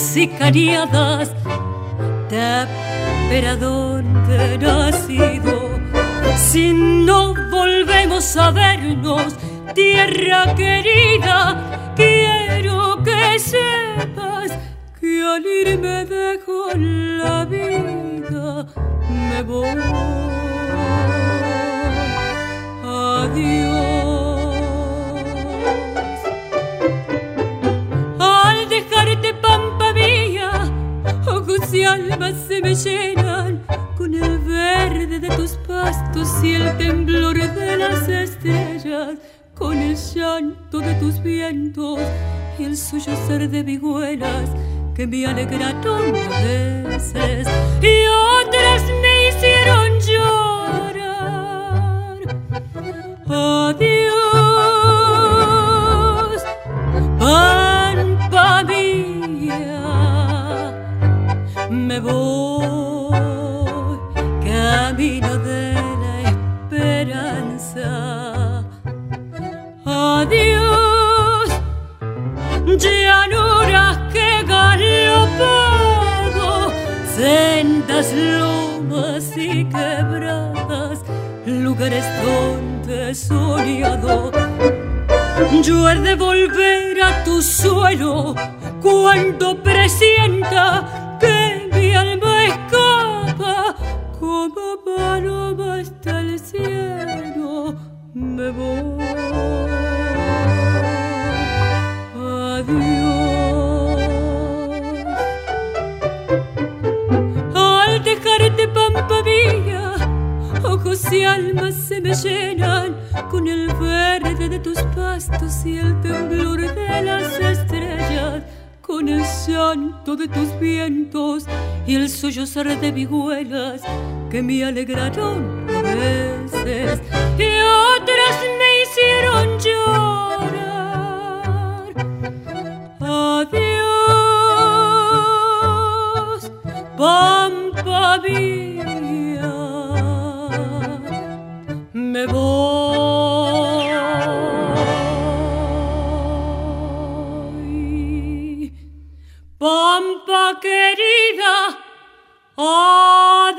campos y cañadas, pero ¿a dónde he nacido? Si no volvemos a vernos, tierra querida, quiero que sepas que al irme dejo la vida, me voy. Adiós. Al dejarte, pampa mía, ojos y almas se me llenan con el verde de tus pastos y el temblor de las estrellas, con el llanto de tus vientos y el sollozar de vihuelas que me alegraron a veces y otras me hicieron llorar. Adiós, pampa mía, me voy camino de la esperanza. Adiós, llanuras que galopado, sendas, lomas y quebradas, lugares donde he soñado. Yo he de volver a tu suelo cuando presienta que mi alma escapa como paloma hasta el cielo. Me voy. Adiós. Al dejarte, pampa mía, ojos y almas se me llenan con el verde de tus pastos y el temblor de las estrellas, con el llanto de tus vientos y el sollozar de vihuelas que me alegraron a veces y otras me hicieron llorar. Adiós, pampa mía, me voy. Pampa querida, adiós.